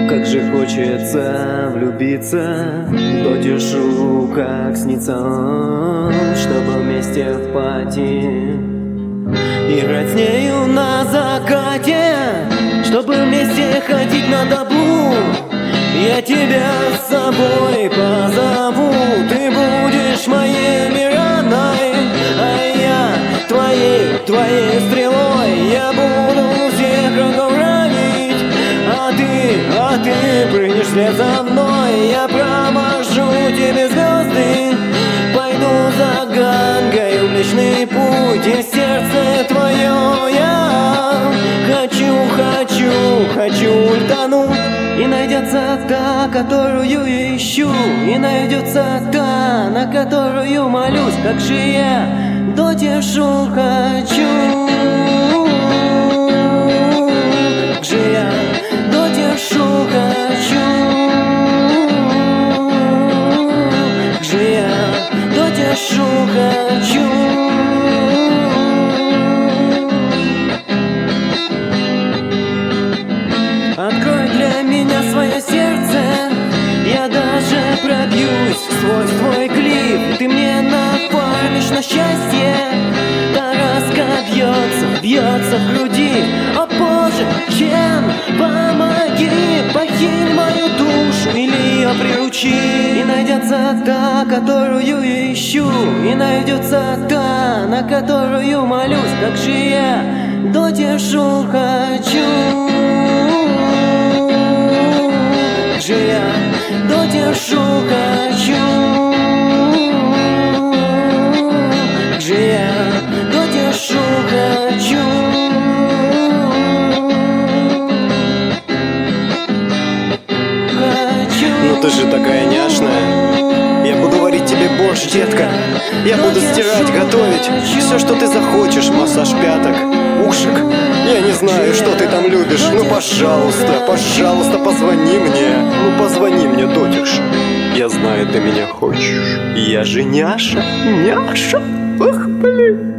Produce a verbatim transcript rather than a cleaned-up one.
Как же хочется влюбиться, то тешу, как снится, чтобы вместе в пати играть с нею на закате, чтобы вместе ходить на добу. Я тебя с собой позову, ты будешь моей Мираной, а я твоей, твоей стрелой. Я буду всех врагов ранить, а ты, а ты прыгнешь вслед за мной. Я провожу тебе звезды, пойду за Гангой в Млечный Путь, и сердце твое я хочу, хочу, хочу утонуть. И найдется та, которую ищу, и найдется та, на которую молюсь. Как же я дотешу хочу, как же я дотешу хочу, как же я дотешу хочу. Открой для меня свое сердце, я даже пробьюсь сквозь твой клип. Ты мне напомнишь на счастье, тоска бьется, бьется в груди. О Боже, чем помоги, похиль мою душу или ее приручи. И найдется та, которую ищу, и найдется та, на которую молюсь. Как же я дотешу хочу, как же я дотешу хочу, как же я дотешу хочу. Хочу. Ну ты же такая няшная. Я буду варить тебе борщ, детка. Я буду стирать, готовить все, что ты захочешь. Массаж пяток, ушек. Я не знаю, что ты там любишь. Ну пожалуйста, пожалуйста, позвони мне. Ну позвони мне, дотиш. Я знаю, ты меня хочешь. Я же няша, няша. Ах, блин.